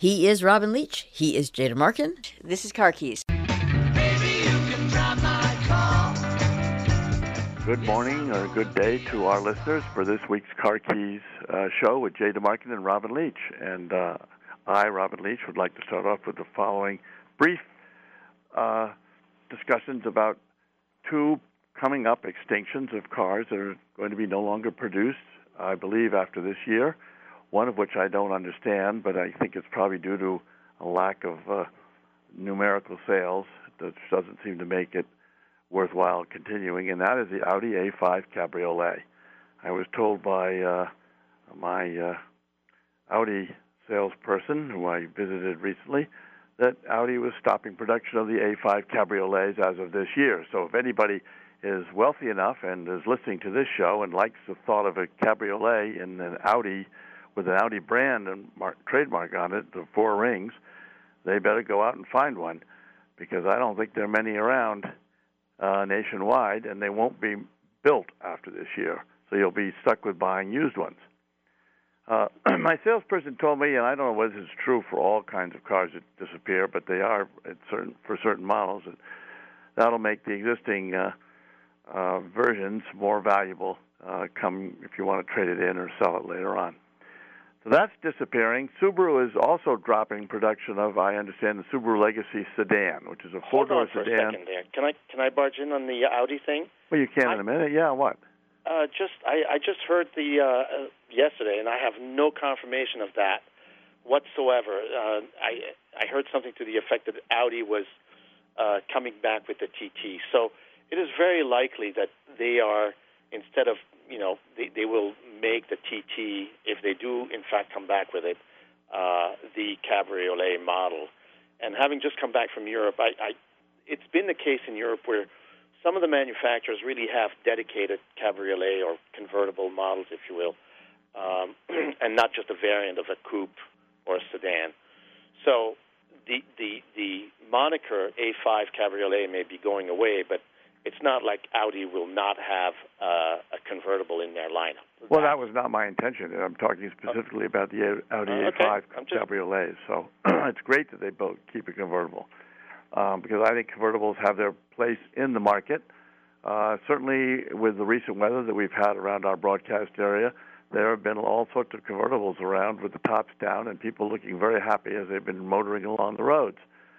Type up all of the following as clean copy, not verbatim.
He is Robin Leach. He is Jada Markin. This is Car Keys. Good morning or good day to our listeners for this week's Car Keys show with Jada Markin and Robin Leach. And I, Robin Leach, would like to start off with the following brief discussions about two coming up extinctions of cars that are going to be no longer produced, I believe, after this year, one of which I don't understand, but I think it's probably due to a lack of numerical sales that doesn't seem to make it worthwhile continuing, and that is the Audi A5 Cabriolet. I was told by my Audi salesperson, who I visited recently, that Audi was stopping production of the A5 Cabriolets as of this year. So if anybody is wealthy enough and is listening to this show and likes the thought of a cabriolet in an Audi with an Audi brand and trademark on it, the four rings, they better go out and find one, because I don't think there are many around nationwide, and they won't be built after this year. So you'll be stuck with buying used ones. My salesperson told me, and I don't know whether this is true for all kinds of cars that disappear, but they are for certain models, and that'll make the existing versions more valuable if you want to trade it in or sell it later on. So that's disappearing. Subaru is also dropping production of, I understand, the Subaru Legacy sedan, which is a four-door sedan. Hold on for a second there. Can I barge in on the Audi thing? Well, you can in a minute. Yeah, what? I just heard the yesterday, and I have no confirmation of that whatsoever. I heard something to the effect that Audi was coming back with the TT. So it is very likely that they are, instead of, they will make the TT, if they do in fact come back with it, the Cabriolet model. And having just come back from Europe, it's been the case in Europe where some of the manufacturers really have dedicated Cabriolet or convertible models, if you will, and not just a variant of a coupe or a sedan. So the moniker A5 Cabriolet may be going away, but it's not like Audi will not have a convertible in their lineup. Well, that was not my intention. I'm talking specifically about the Audi A5 Cabriolets. So it's great that they both keep a convertible, because I think convertibles have their place in the market. Certainly with the recent weather that we've had around our broadcast area, there have been all sorts of convertibles around with the tops down and people looking very happy as they've been motoring along the roads.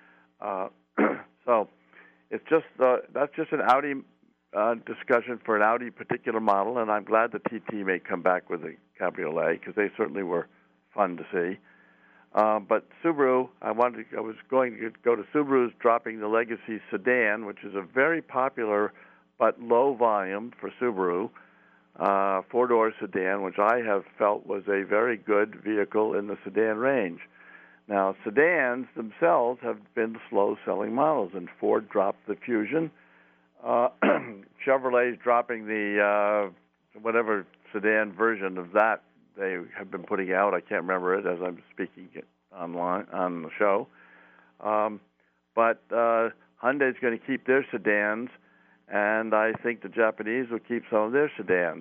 So it's just that's just an Audi discussion for an Audi particular model, and I'm glad the TT may come back with a Cabriolet, because they certainly were fun to see. But Subaru, I was going to go to Subaru's dropping the Legacy sedan, which is a very popular but low volume for Subaru, four-door sedan, which I have felt was a very good vehicle in the sedan range. Now, sedans themselves have been slow-selling models, and Ford dropped the Fusion. Chevrolet's dropping the whatever sedan version of that they have been putting out. I can't remember it as I'm speaking it online on the show. But Hyundai's going to keep their sedans, and I think the Japanese will keep some of their sedans.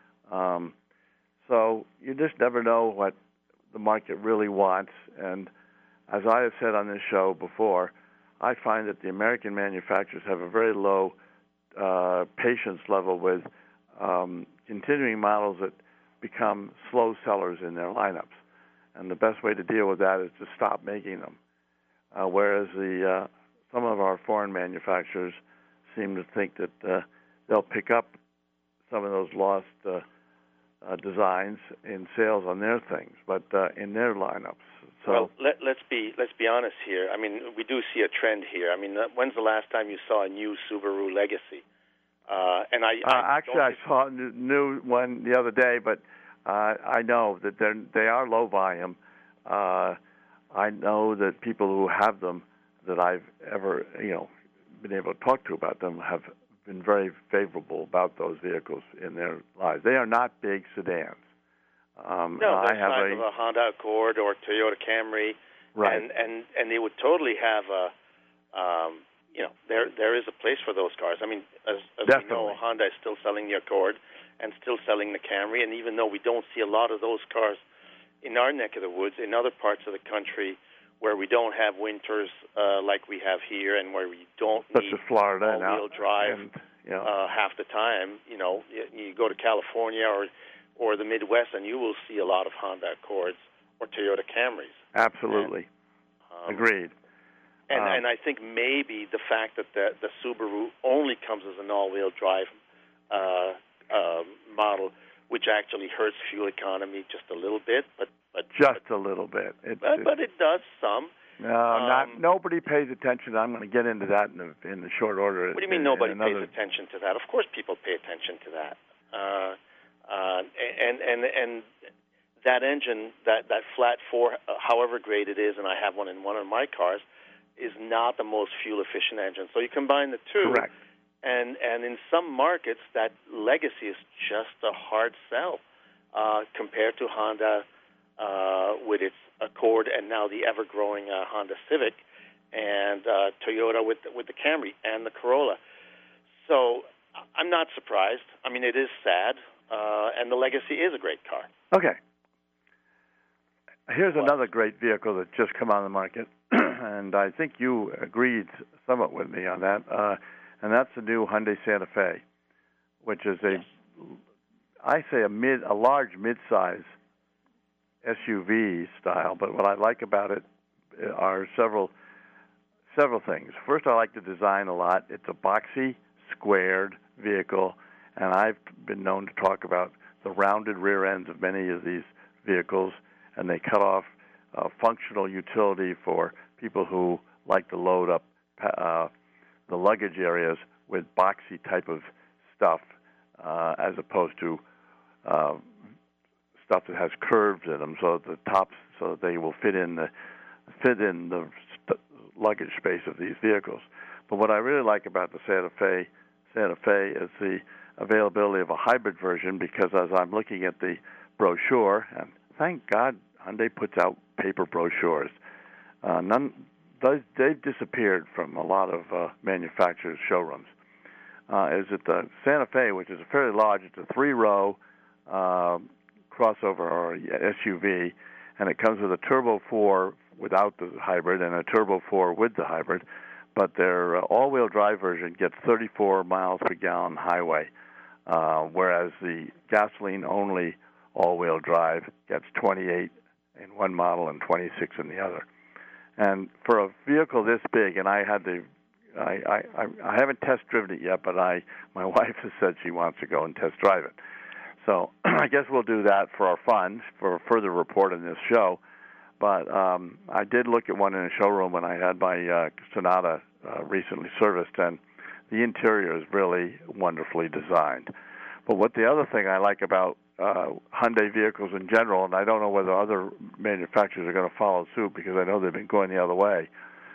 So you just never know what the market really wants. And as I have said on this show before, I find that the American manufacturers have a very low patience level with continuing models that become slow sellers in their lineups. And the best way to deal with that is to stop making them. Whereas some of our foreign manufacturers seem to think that they'll pick up some of those lost designs in sales on their things, but in their lineups. So, well, let's be honest here. I mean, we do see a trend here. I mean, when's the last time you saw a new Subaru Legacy? And I saw a new one the other day, but I know that they are low volume. I know that people who have them that I've ever been able to talk to about them have been very favorable about those vehicles in their lives. They are not big sedans. No, they're the size of a Honda Accord or Toyota Camry, right? And they would totally have a, there is a place for those cars. I mean, as we know, Honda is still selling the Accord and still selling the Camry, and even though we don't see a lot of those cars in our neck of the woods, in other parts of the country where we don't have winters like we have here, and where we don't such need as Florida all-wheel drive half the time. You go to California or the Midwest, and you will see a lot of Honda Accords or Toyota Camrys. Absolutely. Agreed. And I think maybe the fact that the Subaru only comes as an all-wheel drive model, which actually hurts fuel economy just a little bit, but a little bit. But it does some. No, nobody pays attention. I'm going to get into that in the short order. What do you mean nobody pays attention to that? Of course, people pay attention to that. And that engine, that flat four, however great it is, and I have one in one of my cars, is not the most fuel-efficient engine. So you combine the two. Correct. And in some markets, that legacy is just a hard sell compared to Honda with its Accord, and now the ever-growing Honda Civic, and Toyota with the Camry and the Corolla. So I'm not surprised. I mean, it is sad, and the Legacy is a great car. Okay. Here's another great vehicle that's just come on the market, and I think you agreed somewhat with me on that, and that's the new Hyundai Santa Fe, which is a large mid-size SUV style. But what I like about it are several things. First, I like the design a lot. It's a boxy, squared vehicle, and I've been known to talk about the rounded rear ends of many of these vehicles, and they cut off functional utility for people who like to load up the luggage areas with boxy type of stuff as opposed to stuff that has curves in them, so that the tops, so that they will fit in the luggage space of these vehicles. But what I really like about the Santa Fe is the availability of a hybrid version, because as I'm looking at the brochure, and thank God Hyundai puts out paper brochures, they've disappeared from a lot of manufacturers' showrooms. Is that the Santa Fe, which is a fairly large, it's a 3-row crossover or SUV, and it comes with a Turbo 4 without the hybrid and a Turbo 4 with the hybrid, but their all-wheel drive version gets 34 miles per gallon highway, whereas the gasoline-only all-wheel drive gets 28 in one model and 26 in the other. And for a vehicle this big, and I haven't test driven it yet, but my wife has said she wants to go and test drive it. So I guess we'll do that for our fun, for a further report on this show. But I did look at one in a showroom when I had my Sonata recently serviced, and the interior is really wonderfully designed. But what the other thing I like about Hyundai vehicles in general, and I don't know whether other manufacturers are going to follow suit because I know they've been going the other way,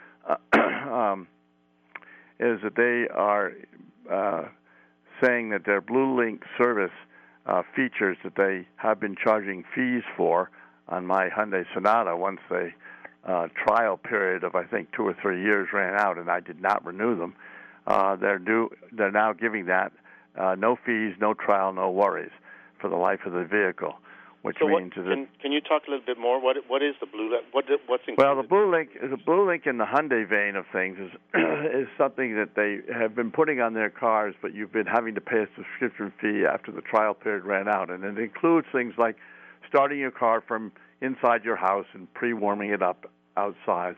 is that they are saying that their Blue Link service features that they have been charging fees for on my Hyundai Sonata once the trial period of, I think, 2 or 3 years ran out and I did not renew them. They're now giving that no fees, no trial, no worries for the life of the vehicle, which means can you talk a little bit more? What is the Blue Link? What's included? Well, the Blue Link in the Hyundai vein of things is something that they have been putting on their cars, but you've been having to pay a subscription fee after the trial period ran out, and it includes things like starting your car from inside your house and pre-warming it up outside,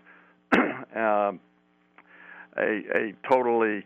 a totally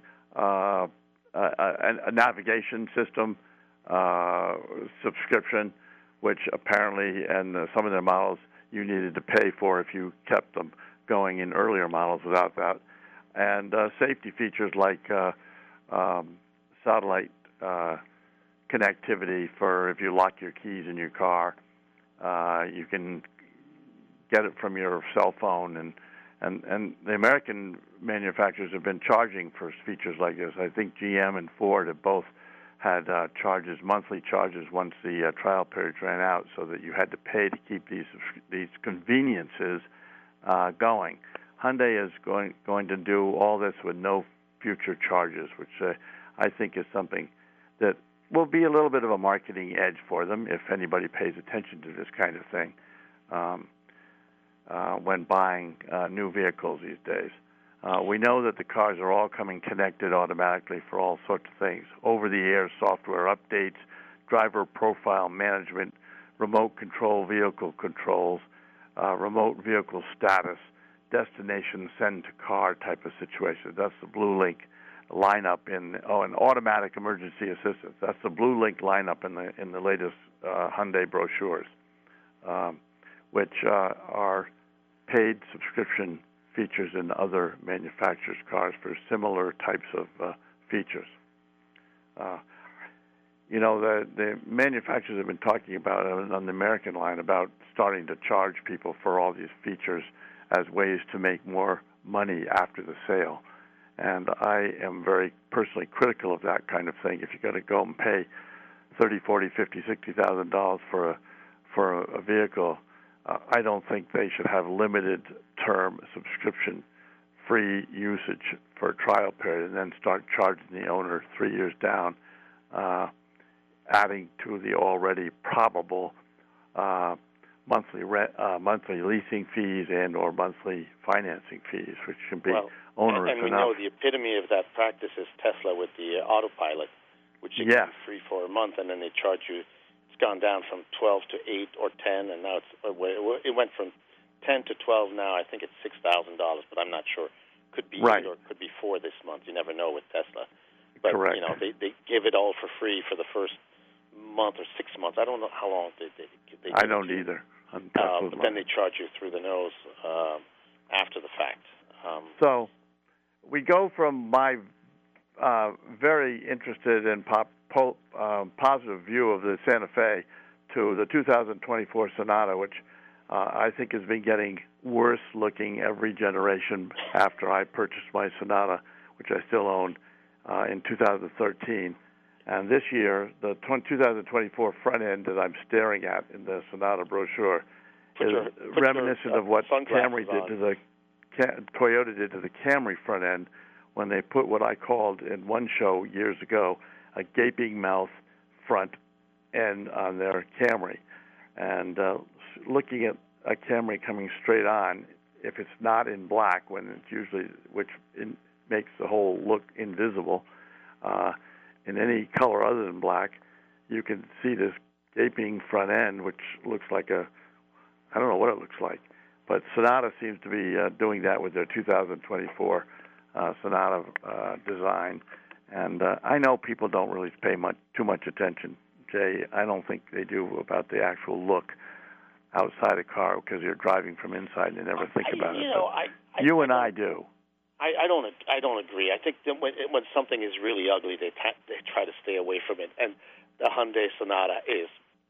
a navigation system subscription, which apparently, and some of their models, you needed to pay for if you kept them going in earlier models without that. And safety features like satellite connectivity for if you lock your keys in your car, you can get it from your cell phone. And the American manufacturers have been charging for features like this. I think GM and Ford have both had monthly charges once the trial period ran out, so that you had to pay to keep these conveniences going. Hyundai is going to do all this with no future charges, which I think is something that will be a little bit of a marketing edge for them if anybody pays attention to this kind of thing. when buying new vehicles these days. We know that the cars are all coming connected automatically for all sorts of things: over-the-air software updates, driver profile management, remote control vehicle controls, remote vehicle status, destination send to car type of situation. That's the Blue Link lineup and automatic emergency assistance. That's the Blue Link lineup in the latest Hyundai brochures, which are paid subscription features in other manufacturers' cars for similar types of features. The manufacturers have been talking about on the American line about starting to charge people for all these features as ways to make more money after the sale. And I am very personally critical of that kind of thing. If you're going to go and pay $30,000, $40,000, $50,000, $60,000 for a vehicle, I don't think they should have limited term subscription free usage for a trial period and then start charging the owner 3 years down, adding to the already probable monthly leasing fees and or monthly financing fees, which can be onerous and we enough. know the epitome of that practice is Tesla with the autopilot, which you can be free for a month, and then they charge you. It's gone down from 12 to 8 or 10, and now it went from 10 to 12 now. I think it's $6,000, but I'm not sure. Could be 8 or could be 4 this month. You never know with Tesla. But, Correct. They give it all for free for the first month or 6 months. I don't know how long they I don't either. But then they charge you through the nose after the fact. So we go from my very interested and positive view of the Santa Fe to the 2024 Sonata, which I think has been getting worse looking every generation after I purchased my Sonata, which I still own, in 2013. And this year, the 2024 front end that I'm staring at in the Sonata brochure is reminiscent of what Camry did to the Toyota did to the Camry front end when they put what I called in one show years ago a gaping mouth front end on their Camry. And looking at a Camry coming straight on, if it's not in black, when it's usually, makes the whole look invisible, in any color other than black, you can see this gaping front end, which looks like I don't know what it looks like. But Sonata seems to be doing that with their 2024 Sonata design. And I know people don't really pay too much attention, Jay. I don't think they do about the actual look outside a car because you're driving from inside and they never think about it. You and I do. I don't agree. I think that when something is really ugly, they try to stay away from it. And the Hyundai Sonata is,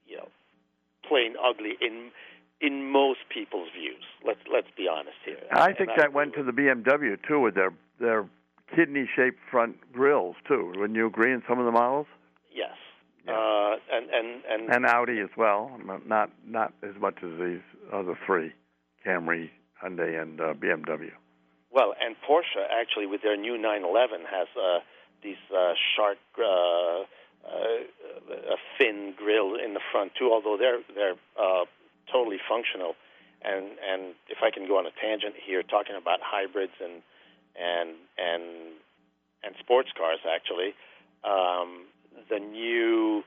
plain ugly in most people's views. Let's be honest here. I think that went to the BMW too with their kidney-shaped front grills too. Wouldn't you agree in some of the models? Yes. Yeah. And Audi as well. Not as much as these other three: Camry, Hyundai, and BMW. Well, and Porsche actually with their new 911 has these sharp, fin grill in the front too. Although they're totally functional. And if I can go on a tangent here, talking about hybrids and sports cars, actually, the new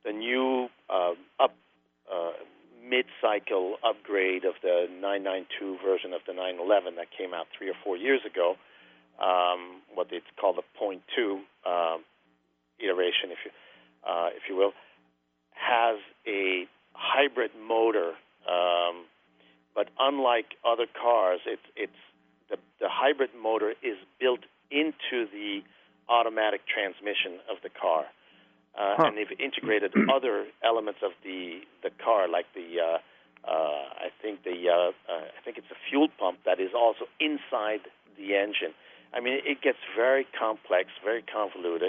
mid-cycle upgrade of the 992 version of the 911 that came out 3 or 4 years ago, what they call the .2 iteration, if you will, has a hybrid motor. But unlike other cars, the hybrid motor is built into the automatic transmission of the car, and they've integrated other elements of the car, like I think it's a fuel pump that is also inside the engine. I mean, it gets very complex, very convoluted,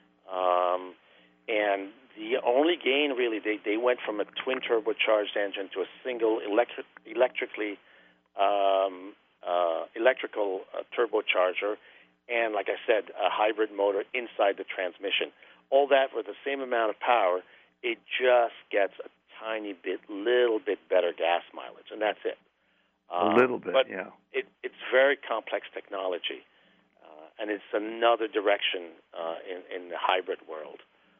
and the only gain really they went from a twin turbocharged engine to a single electrical turbocharger, and like I said, a hybrid motor inside the transmission. All that with the same amount of power, it just gets a little bit better gas mileage, and that's it. A little bit, but yeah. It's very complex technology, and it's another direction in the hybrid world.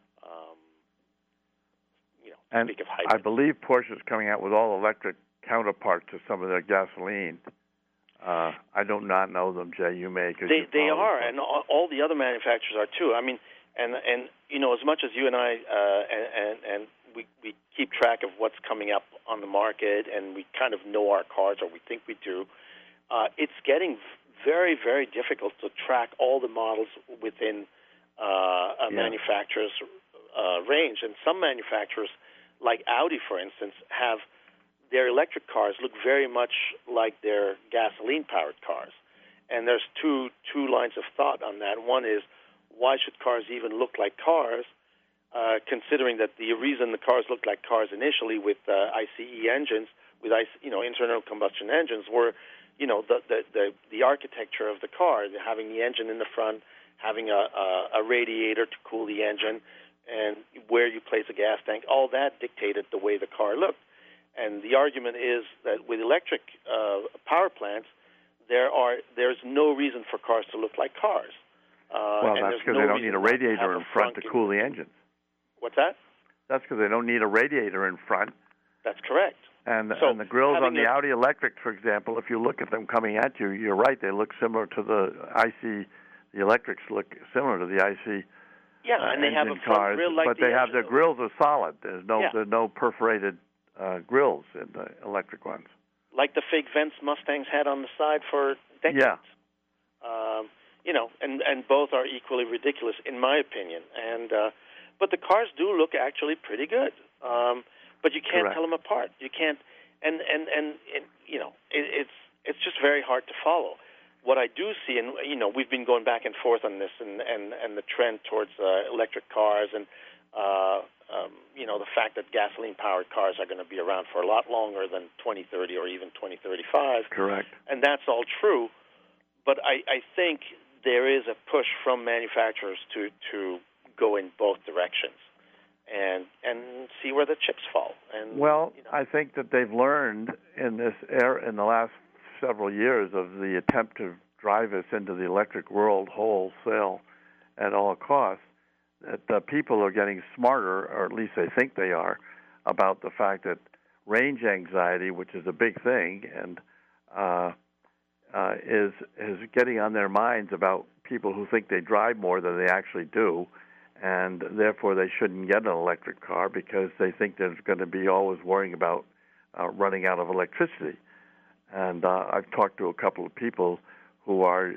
And speak of hybrid. I believe Porsche's coming out with all-electric counterparts to some of their gasoline. I do not know them, Jay. You may. They are, and all the other manufacturers are too. I mean, and as much as you and I and we keep track of what's coming up on the market, and we kind of know our cars, or we think we do, it's getting very, very difficult to track all the models within a manufacturer's range. And some manufacturers, like Audi, for instance, have their electric cars look very much like their gasoline-powered cars. And there's two lines of thought on that. One is, why should cars even look like cars, considering that the reason the cars looked like cars initially with ICE engines, with internal combustion engines, were the architecture of the car, having the engine in the front, having a radiator to cool the engine, and where you place a gas tank. All that dictated the way the car looked. And the argument is that with electric power plants, there's no reason for cars to look like cars. Well, that's because they don't need a radiator in front to cool the engines. What's that? That's because they don't need a radiator in front. That's correct. And the grills on the Audi electric, for example, if you look at them coming at you, you're right, they look similar to the IC. The electrics look similar to the IC. Yeah, and they have a front grill like but they have their grills are solid. There's no perforated grills in the electric ones. Like the fake vents Mustangs had on the side for decades. Yeah. And both are equally ridiculous in my opinion. And but the cars do look actually pretty good. But you can't tell them apart. You can't, and it's just very hard to follow. What I do see, and we've been going back and forth on this, and the trend towards electric cars, and the fact that gasoline-powered cars are going to be around for a lot longer than 2030 or even 2035. Correct. And that's all true. But I think there is a push from manufacturers to go in both directions and see where the chips fall. And I think that they've learned in this in the last several years of the attempt to drive us into the electric world wholesale at all costs, that the people are getting smarter, or at least they think they are, about the fact that range anxiety, which is a big thing, and is getting on their minds about people who think they drive more than they actually do, and therefore they shouldn't get an electric car because they think there's going to be always worrying about running out of electricity. And I've talked to a couple of people who are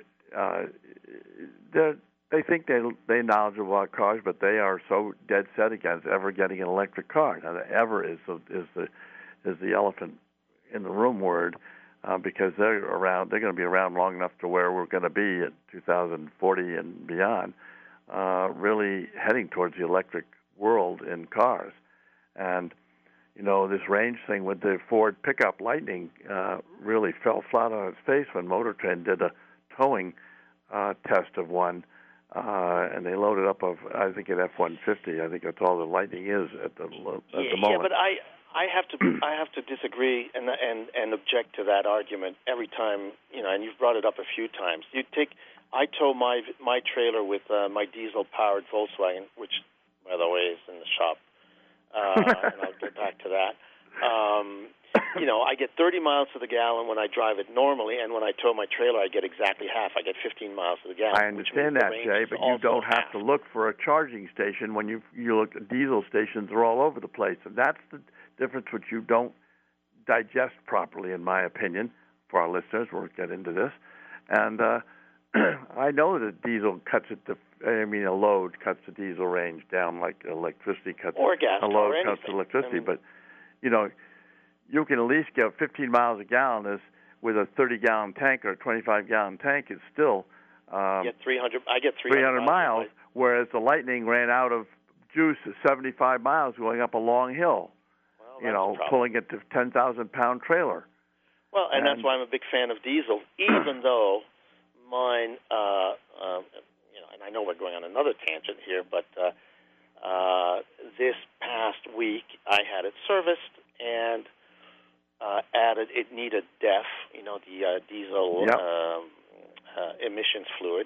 they think they're knowledgeable about cars, but they are so dead set against ever getting an electric car. Now, the ever is the elephant in the room word, because they're going to be around long enough to where we're going to be at 2040 and beyond, really heading towards the electric world in cars. And this range thing with the Ford pickup Lightning really fell flat on its face when Motor Trend did a towing test of one, and they loaded up I think an F-150. I think that's all the Lightning is at the moment. Yeah, but I have to disagree and object to that argument every time. And you've brought it up a few times. I tow my trailer with my diesel-powered Volkswagen, which, by the way, is in the shop. And I'll get back to that. I get 30 miles to the gallon when I drive it normally, and when I tow my trailer, I get exactly half. I get 15 miles to the gallon. I understand that, Jay, but you don't have to look for a charging station when you look at diesel stations are all over the place, and that's the difference which you don't digest properly, in my opinion, for our listeners. We'll get into this. And I know that diesel cuts it a load cuts the diesel range down like electricity cuts. Or gas. A load or cuts electricity, but you can at least get 15 miles a gallon with a 30-gallon tank or a 25-gallon tank. Is still I get 300 miles, whereas the Lightning ran out of juice at 75 miles going up a long hill. Well, pulling it to 10,000-pound trailer. Well, and that's why I'm a big fan of diesel, even though mine, and I know we're going on another tangent here, but This past week, I had it serviced and added. It needed DEF, the diesel emissions fluid,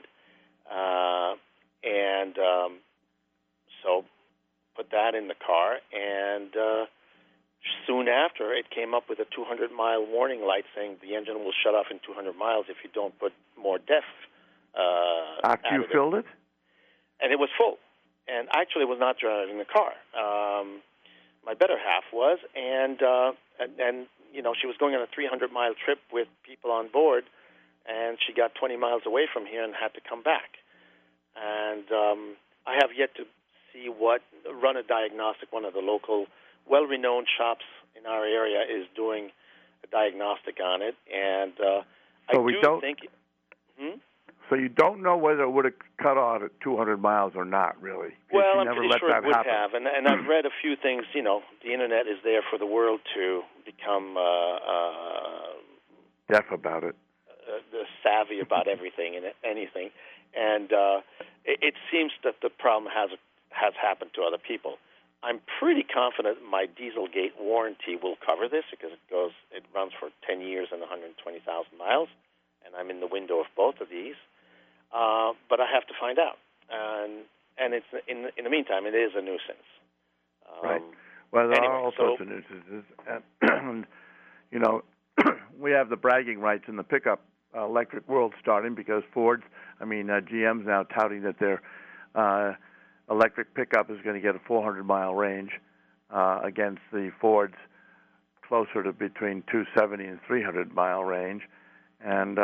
and so put that in the car, and soon after, it came up with a 200-mile warning light saying the engine will shut off in 200 miles if you don't put more DEF. After you filled it? And it was full. And actually, was not driving the car. My better half was, and she was going on a 300-mile trip with people on board, and she got 20 miles away from here and had to come back. And I have yet to see run a diagnostic. One of the local well-renowned shops in our area is doing a diagnostic on it, and think. So you don't know whether it would have cut off at 200 miles or not, really? Well, I'm pretty sure it would have, and I've read a few things. The Internet is there for the world to become deaf about it, savvy about everything and anything, and it seems that the problem has happened to other people. I'm pretty confident my Dieselgate warranty will cover this because it runs for 10 years and 120,000 miles, and I'm in the window of both of these. But I have to find out, and it's in the meantime, it is a nuisance. Right. Well, there are all sorts of nuisances, and we have the bragging rights in the pickup electric world starting because GM's now touting that their electric pickup is going to get a 400-mile range against the Ford's closer to between 270 and 300-mile range, and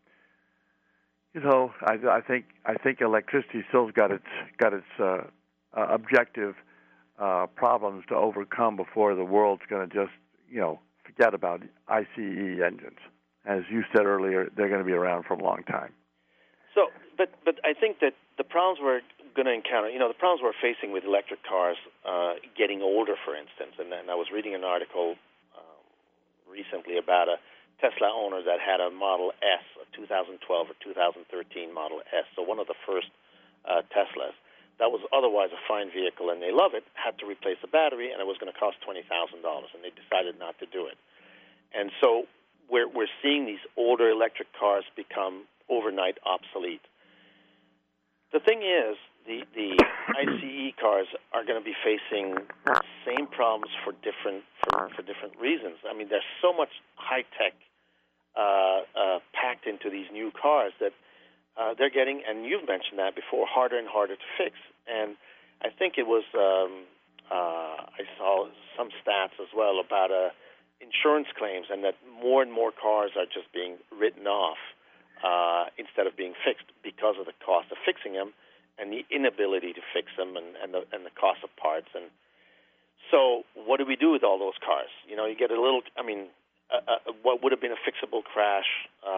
I think electricity still's got its objective problems to overcome before the world's going to just forget about ICE engines. As you said earlier, they're going to be around for a long time. So, but I think that the problems we're going to encounter, the problems we're facing with electric cars getting older, for instance, and I was reading an article recently about a Tesla owner that had a Model S, a 2012 or 2013 Model S, so one of the first Teslas that was otherwise a fine vehicle, and they love it, had to replace the battery, and it was going to cost $20,000, and they decided not to do it. And so we're seeing these older electric cars become overnight obsolete. The thing is, the ICE cars are going to be facing the same problems for different reasons. I mean, there's so much high tech packed into these new cars that they're getting, and you've mentioned that before, harder and harder to fix. And I think it was I saw some stats as well about insurance claims, and that more and more cars are just being written off instead of being fixed because of the cost of fixing them and the inability to fix them and the cost of parts. And so what do we do with all those cars? You get a little, what would have been a fixable crash,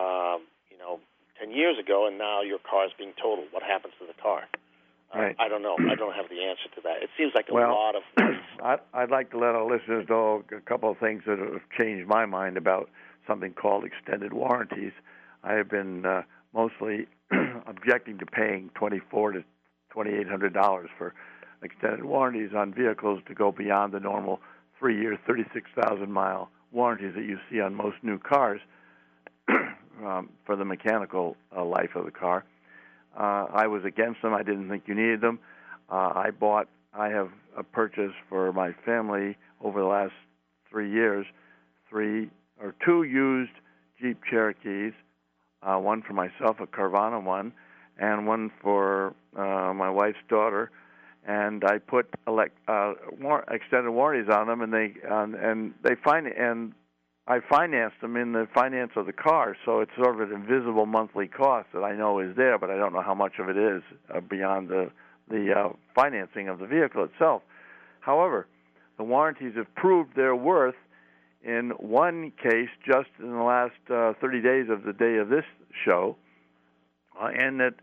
10 years ago, and now your car is being totaled. What happens to the car? Right. I don't know. I don't have the answer to that. It seems like a lot of... I'd like to let our listeners know a couple of things that have changed my mind about something called extended warranties. I have been mostly objecting to paying $2,400 to $2,800 for extended warranties on vehicles to go beyond the normal 3-year, 36,000-mile warranties that you see on most new cars for the mechanical life of the car. I was against them. I didn't think you needed them. I have purchased for my family over the last 3 years 2 used Jeep Cherokees, one for myself, a Carvana one, and one for my wife's daughter. And I put extended warranties on them, and I financed them in the finance of the car, so it's sort of an invisible monthly cost that I know is there, but I don't know how much of it is beyond the financing of the vehicle itself. However, the warranties have proved their worth in one case just in the last 30 days of the day of this show, and that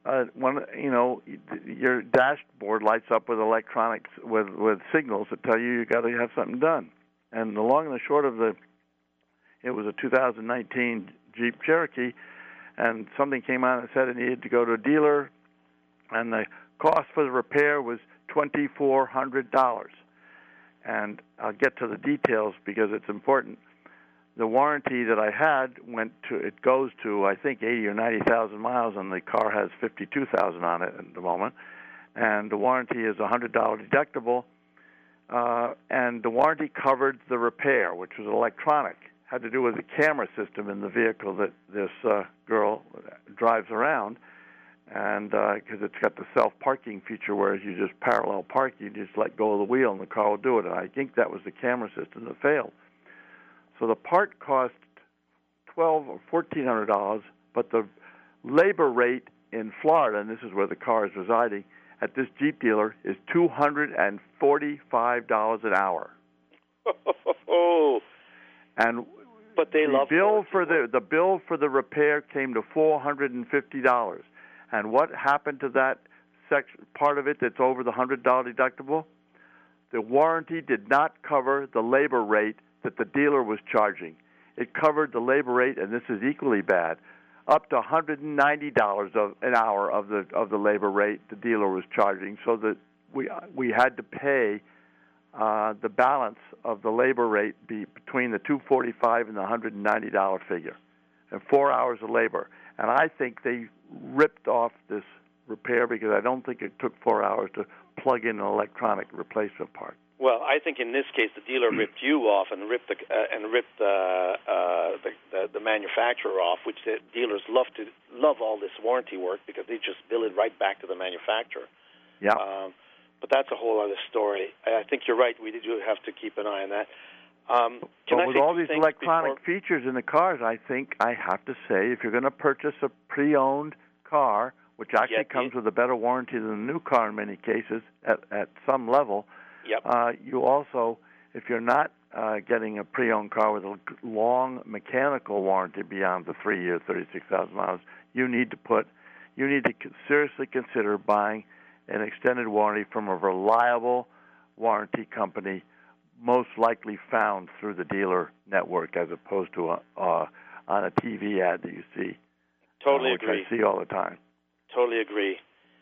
your dashboard lights up with electronics with signals that tell you got to have something done. And the long and the short of it was a 2019 Jeep Cherokee, and something came out and said it needed to go to a dealer, and the cost for the repair was $2,400. And I'll get to the details because it's important. The warranty that I had goes to, I think, 80 or 90,000 miles, and the car has 52,000 on it at the moment. And the warranty is $100 deductible. And the warranty covered the repair, which was electronic. Had to do with the camera system in the vehicle that this girl drives around. And because it's got the self-parking feature, whereas you just parallel park, you just let go of the wheel and the car will do it. And I think that was the camera system that failed. So the part cost $1,200 or $1,400, but the labor rate in Florida, and this is where the car is residing, at this Jeep dealer is $245 an hour. And but they love the bill for the repair came to $450. And what happened to that part of it that's over the $100 deductible? The warranty did not cover the labor rate that the dealer was charging. It covered the labor rate, and this is equally bad, up to $190 an hour of the labor rate the dealer was charging, so that we had to pay the balance of the labor rate be between the $245 and the $190 figure, and 4 hours of labor. And I think they ripped off this repair because I don't think it took 4 hours to plug in an electronic replacement part. Well, I think in this case the dealer ripped you off and ripped the manufacturer off, which the dealers love all this warranty work because they just bill it right back to the manufacturer. Yeah. But that's a whole other story. I think you're right. We do have to keep an eye on that. But with all these electronic features in the cars, I think I have to say, if you're going to purchase a pre-owned car, which actually comes with a better warranty than a new car in many cases at some level, you also, if you're not getting a pre-owned car with a long mechanical warranty beyond the 3 years, 36,000 miles, you need to seriously consider buying an extended warranty from a reliable warranty company, most likely found through the dealer network as opposed to on a TV ad that you see. Totally which agree. I see all the time. Totally agree.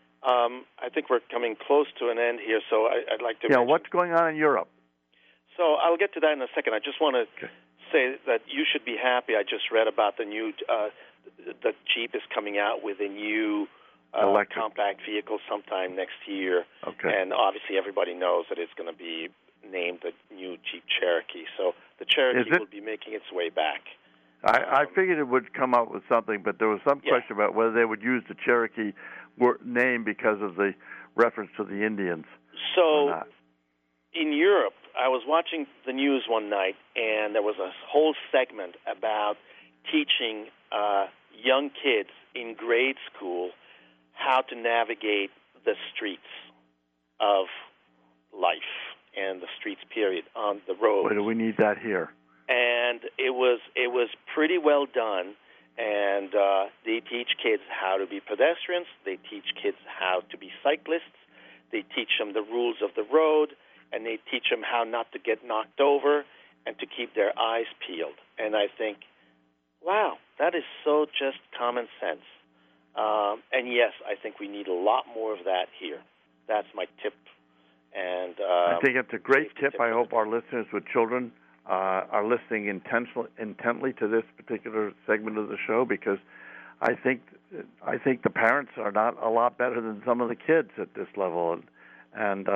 I think we're coming close to an end here, so I'd like to... Yeah, what's going on in Europe? So I'll get to that in a second. I just want to say that you should be happy. I just read about the new... the Jeep is coming out with a new compact vehicle sometime next year. Okay. And obviously everybody knows that it's going to be named the new Jeep Cherokee. So the Cherokee will be making its way back. I figured it would come up with something, but there was some question about whether they would use the Cherokee name because of the reference to the Indians. So in Europe, I was watching the news one night, and there was a whole segment about teaching young kids in grade school how to navigate the streets of life and the streets, period, on the road. Why do we need that here? And it was pretty well done, and they teach kids how to be pedestrians, they teach kids how to be cyclists, they teach them the rules of the road, and they teach them how not to get knocked over and to keep their eyes peeled. And I think, wow, that is so just common sense. And yes, I think we need a lot more of that here. That's my tip. And I think it's a great tip. I hope our listeners with children are listening intently to this particular segment of the show, because I think the parents are not a lot better than some of the kids at this level, and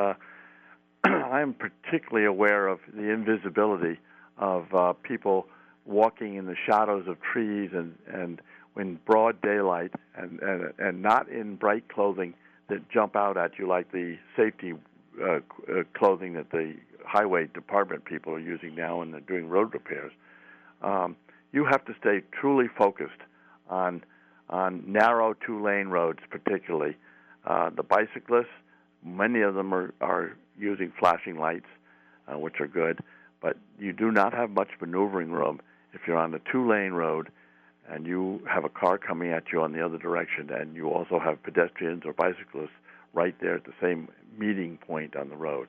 I'm particularly aware of the invisibility of people walking in the shadows of trees and in broad daylight and not in bright clothing that jump out at you like the safety clothing that the highway department people are using now when they're doing road repairs. You have to stay truly focused on narrow two-lane roads, particularly. The bicyclists, many of them are using flashing lights, which are good, but you do not have much maneuvering room if you're on a two-lane road and you have a car coming at you on the other direction, and you also have pedestrians or bicyclists right there at the same meeting point on the road.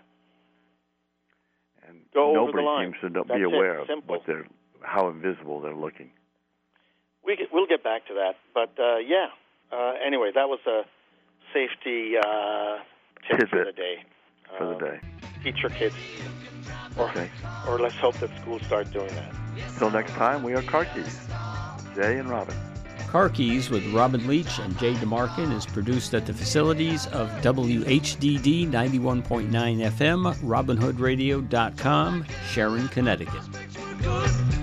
And nobody seems to be aware of how invisible they're looking. We'll get back to that, but anyway, that was a safety tip for the day. for the day. Teach your kids. Or let's hope that schools start doing that. Till next time, we are Car Keys, Jay and Robin. Car Keys with Robin Leach and Jay DeMarkin is produced at the facilities of WHDD 91.9 FM, RobinHoodRadio.com, Sharon, Connecticut.